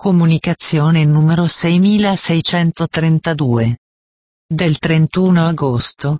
Comunicazione numero 6632. Del 31 agosto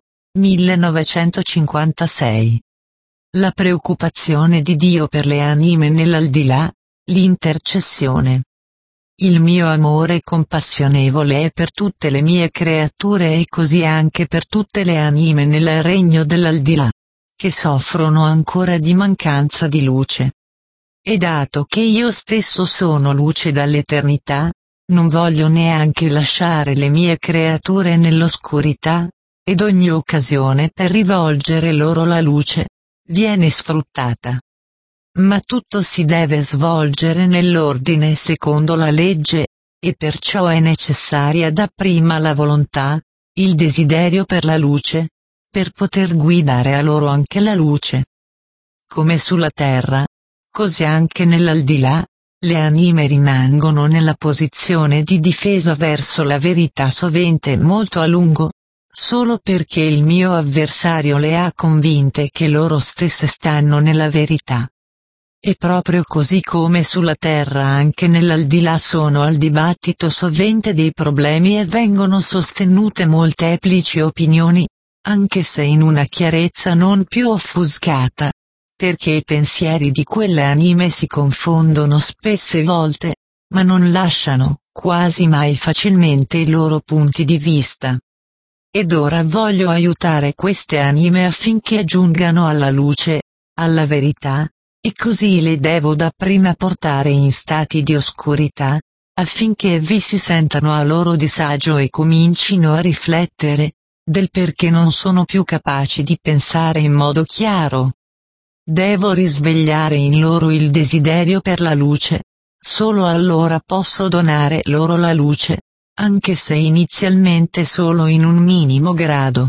1956. La preoccupazione di Dio per le anime nell'aldilà, l'intercessione. Il mio amore compassionevole è per tutte le mie creature e così anche per tutte le anime nel regno dell'aldilà, che soffrono ancora di mancanza di luce. E dato che io stesso sono luce dall'eternità, non voglio neanche lasciare le mie creature nell'oscurità, ed ogni occasione per rivolgere loro la luce viene sfruttata. Ma tutto si deve svolgere nell'ordine secondo la legge, e perciò è necessaria dapprima la volontà, il desiderio per la luce, per poter guidare a loro anche la luce. Come sulla terra, così anche nell'aldilà, le anime rimangono nella posizione di difesa verso la verità sovente molto a lungo, solo perché il mio avversario le ha convinte che loro stesse stanno nella verità. E proprio così come sulla terra anche nell'aldilà sono al dibattito sovente dei problemi e vengono sostenute molteplici opinioni, anche se in una chiarezza non più offuscata, perché i pensieri di quelle anime si confondono spesse volte, ma non lasciano quasi mai facilmente i loro punti di vista. Ed ora voglio aiutare queste anime affinché giungano alla luce, alla verità, e così le devo dapprima portare in stati di oscurità, affinché vi si sentano a loro disagio e comincino a riflettere, del perché non sono più capaci di pensare in modo chiaro. Devo risvegliare in loro il desiderio per la luce, solo allora posso donare loro la luce, anche se inizialmente solo in un minimo grado.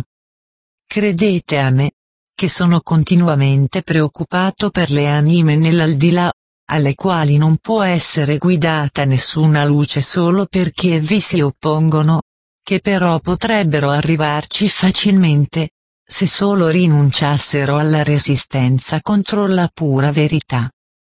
Credete a me, che sono continuamente preoccupato per le anime nell'aldilà, alle quali non può essere guidata nessuna luce solo perché vi si oppongono, che però potrebbero arrivarci facilmente, se solo rinunciassero alla resistenza contro la pura verità.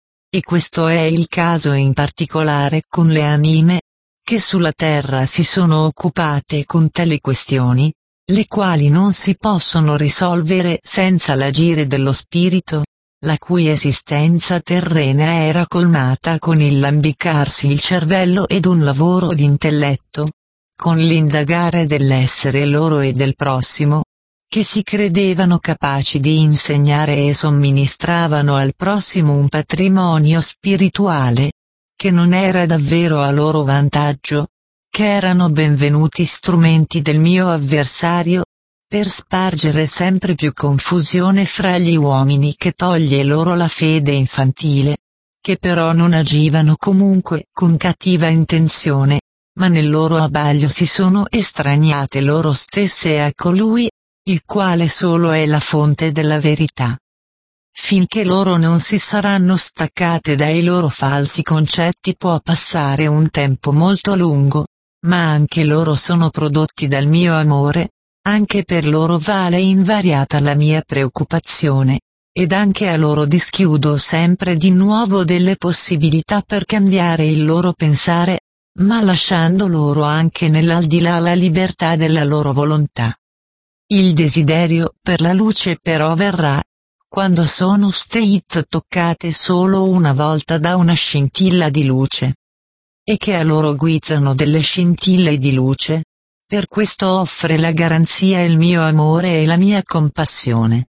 E questo è il caso in particolare con le anime, che sulla terra si sono occupate con tali questioni, le quali non si possono risolvere senza l'agire dello spirito, la cui esistenza terrena era colmata con il lambicarsi il cervello ed un lavoro d'intelletto, con l'indagare dell'essere loro e del prossimo, che si credevano capaci di insegnare e somministravano al prossimo un patrimonio spirituale, che non era davvero a loro vantaggio, che erano benvenuti strumenti del mio avversario, per spargere sempre più confusione fra gli uomini che toglie loro la fede infantile, che però non agivano comunque con cattiva intenzione, ma nel loro abbaglio si sono estraniate loro stesse a colui, il quale solo è la fonte della verità. Finché loro non si saranno staccate dai loro falsi concetti può passare un tempo molto lungo, ma anche loro sono prodotti dal mio amore, anche per loro vale invariata la mia preoccupazione, ed anche a loro dischiudo sempre di nuovo delle possibilità per cambiare il loro pensare, ma lasciando loro anche nell'aldilà la libertà della loro volontà. Il desiderio per la luce però verrà, quando sono state toccate solo una volta da una scintilla di luce. E che a loro guizzano delle scintille di luce, per questo offre la garanzia il mio amore e la mia compassione.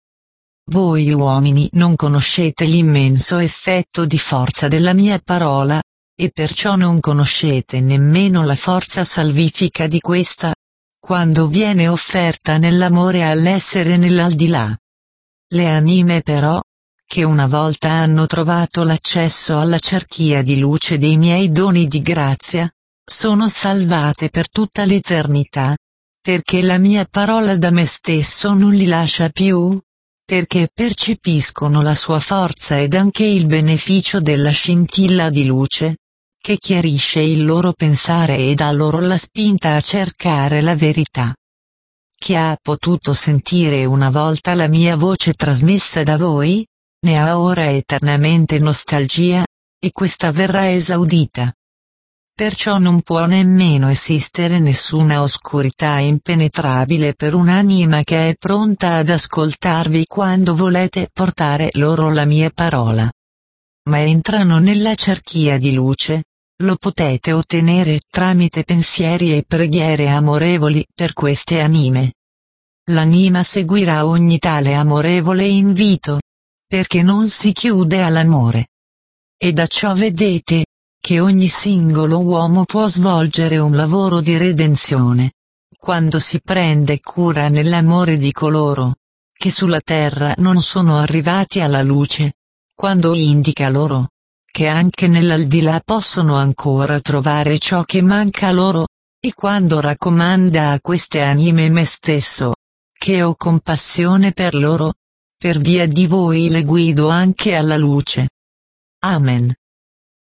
Voi uomini non conoscete l'immenso effetto di forza della mia parola, e perciò non conoscete nemmeno la forza salvifica di questa, quando viene offerta nell'amore all'essere nell'aldilà. Le anime però, che una volta hanno trovato l'accesso alla cerchia di luce dei miei doni di grazia, sono salvate per tutta l'eternità, perché la mia parola da me stesso non li lascia più, perché percepiscono la sua forza ed anche il beneficio della scintilla di luce, che chiarisce il loro pensare e dà loro la spinta a cercare la verità. Chi ha potuto sentire una volta la mia voce trasmessa da voi, ne ha ora eternamente nostalgia, e questa verrà esaudita. Perciò non può nemmeno esistere nessuna oscurità impenetrabile per un'anima che è pronta ad ascoltarvi quando volete portare loro la mia parola. Ma entrano nella cerchia di luce, lo potete ottenere tramite pensieri e preghiere amorevoli per queste anime. L'anima seguirà ogni tale amorevole invito, perché non si chiude all'amore. E da ciò vedete, che ogni singolo uomo può svolgere un lavoro di redenzione, quando si prende cura nell'amore di coloro, che sulla terra non sono arrivati alla luce, quando indica loro, che anche nell'aldilà possono ancora trovare ciò che manca loro, e quando raccomanda a queste anime me stesso, che ho compassione per loro, per via di voi le guido anche alla luce. Amen.